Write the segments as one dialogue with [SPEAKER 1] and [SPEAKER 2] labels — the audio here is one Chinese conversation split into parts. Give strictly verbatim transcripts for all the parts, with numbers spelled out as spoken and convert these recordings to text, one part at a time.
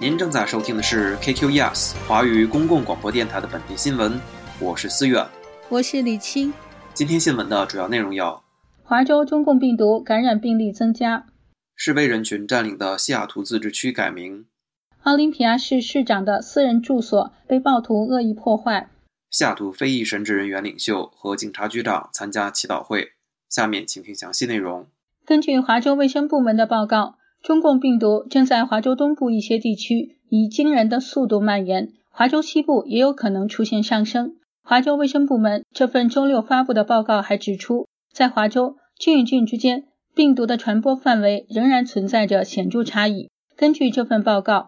[SPEAKER 1] 您正在收听的是 K Q E S 华语公共广播电台的本地新闻，我是思远，
[SPEAKER 2] 我是李青。
[SPEAKER 1] 今天新闻的主要内容有：
[SPEAKER 2] 华州中共病毒感染病例增加，
[SPEAKER 1] 示威人群占领的西雅图自治区改名，
[SPEAKER 2] 奥林匹亚市市长的私人住所被暴徒恶意破坏，
[SPEAKER 1] 西雅图非裔神职人员领袖和警察局长参加祈祷会。下面请听详细内容。
[SPEAKER 2] 根据华州卫生部门的报告，中共病毒正在华州东部一些地区以惊人的速度蔓延，华州西部也有可能出现上升。华州卫生部门这份周六发布的报告还指出，在华州郡与郡之间，病毒的传播范围仍然存在着显著差异。根据这份报告，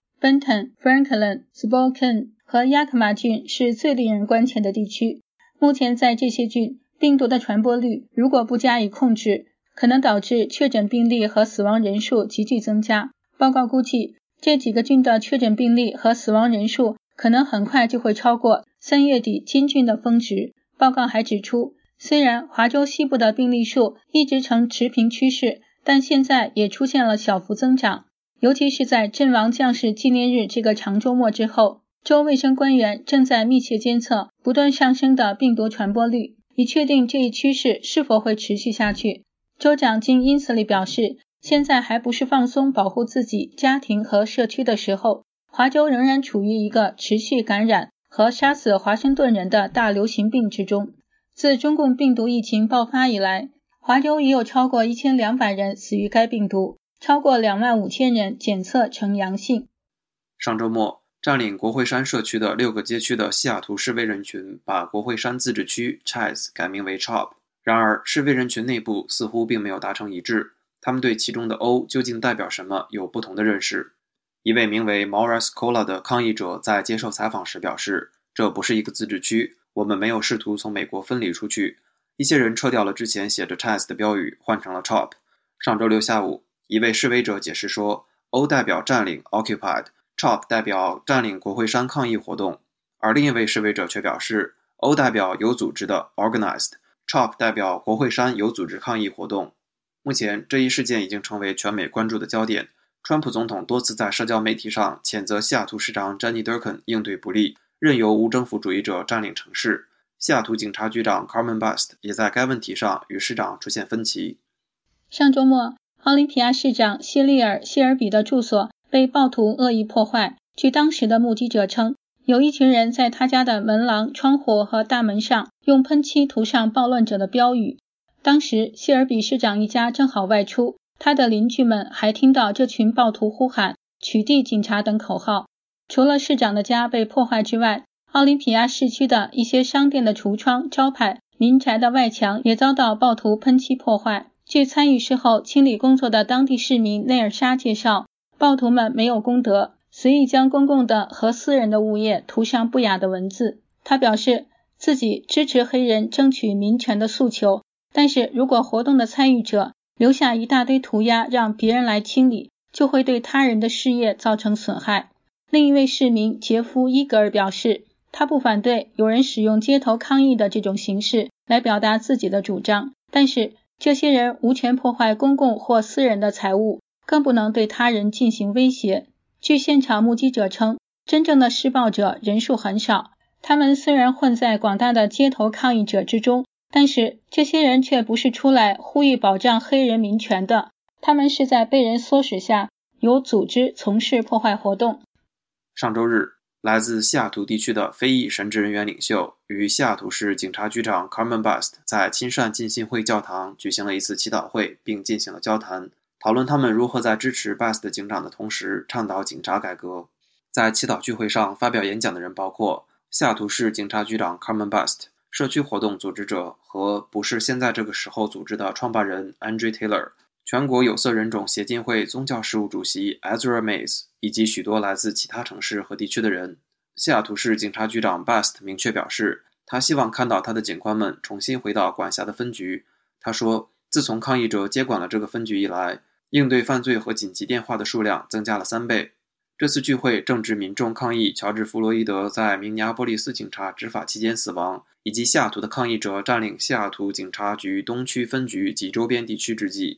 [SPEAKER 2] Benton、Franklin、Spokane 和 Yakima 郡是最令人关切的地区。目前在这些郡，病毒的传播率如果不加以控制，可能导致确诊病例和死亡人数急剧增加。报告估计，这几个郡的确诊病例和死亡人数可能很快就会超过三月底金郡的峰值。报告还指出，虽然华州西部的病例数一直呈持平趋势，但现在也出现了小幅增长，尤其是在阵亡将士纪念日这个长周末之后。州卫生官员正在密切监测不断上升的病毒传播率，以确定这一趋势是否会持续下去。州长金因斯利表示，现在还不是放松保护自己、家庭和社区的时候，华州仍然处于一个持续感染和杀死华盛顿人的大流行病之中。自中共病毒疫情爆发以来，华州已有超过一千两百人死于该病毒，超过两万五千人检测呈阳性。
[SPEAKER 1] 上周末，占领国会山社区的六个街区的西雅图示威人群把国会山自治区 Chaz 改名为 Chop。然而，示威人群内部似乎并没有达成一致，他们对其中的 O 究竟代表什么有不同的认识。一位名为 Maura Scola 的抗议者在接受采访时表示，这不是一个自治区，我们没有试图从美国分离出去。一些人撤掉了之前写着 Chaz 的标语，换成了 Chop。上周六下午，一位示威者解释说， O 代表占领 Occupied， Chop 代表占领国会山抗议活动。而另一位示威者却表示， O 代表有组织的 Organized，Chop 代表国会山有组织抗议活动。目前，这一事件已经成为全美关注的焦点。川普总统多次在社交媒体上谴责西雅图市长 Jenny Durkan 应对不力，任由无政府主义者占领城市。西雅图警察局长 Carmen Bust 也在该问题上与市长出现分歧。
[SPEAKER 2] 上周末，奥林匹亚市长谢利尔·谢尔比的住所被暴徒恶意破坏。据当时的目击者称，有一群人在他家的门廊、窗户和大门上用喷漆涂上暴乱者的标语。当时谢尔比市长一家正好外出，他的邻居们还听到这群暴徒呼喊取缔警察等口号。除了市长的家被破坏之外，奥林匹亚市区的一些商店的橱窗、招牌、民宅的外墙也遭到暴徒喷漆破坏。据参与事后清理工作的当地市民内尔莎介绍，暴徒们没有公德，随意将公共的和私人的物业涂上不雅的文字。他表示自己支持黑人争取民权的诉求，但是如果活动的参与者留下一大堆涂鸦让别人来清理，就会对他人的事业造成损害。另一位市民杰夫·伊格尔表示，他不反对有人使用街头抗议的这种形式来表达自己的主张，但是这些人无权破坏公共或私人的财物，更不能对他人进行威胁。据现场目击者称，真正的施暴者人数很少，他们虽然混在广大的街头抗议者之中，但是这些人却不是出来呼吁保障黑人民权的，他们是在被人唆使下有组织从事破坏活动。
[SPEAKER 1] 上周日，来自西雅图地区的非裔神职人员领袖与西雅图市警察局长 Carmen Bust 在亲善浸信会教堂举行了一次祈祷会，并进行了交谈，讨论他们如何在支持 Bust 警长的同时倡导警察改革。在祈祷聚会上发表演讲的人包括西雅图市警察局长 Carmen Bust、 社区活动组织者和不是现在这个时候组织的创办人 Andre Taylor， 全国有色人种协进会宗教事务主席 Ezra Mays， 以及许多来自其他城市和地区的人。西雅图市警察局长 Bust 明确表示，他希望看到他的警官们重新回到管辖的分局。他说，自从抗议者接管了这个分局以来，应对犯罪和紧急电话的数量增加了三倍。这次聚会正值民众抗议乔治·弗洛伊德在明尼阿波利斯警察执法期间死亡，以及西雅图的抗议者占领西雅图警察局东区分局及周边地区之际。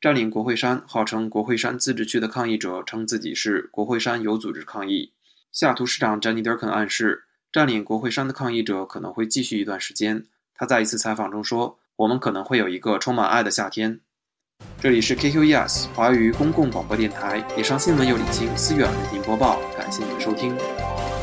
[SPEAKER 1] 占领国会山号称国会山自治区的抗议者称自己是国会山有组织抗议。西雅图市长詹妮·德肯暗示，占领国会山的抗议者可能会继续一段时间。他在一次采访中说，我们可能会有一个充满爱的夏天。这里是 K Q E S 华语公共广播电台，以上新闻由李青、思远为您播报，感谢您的收听。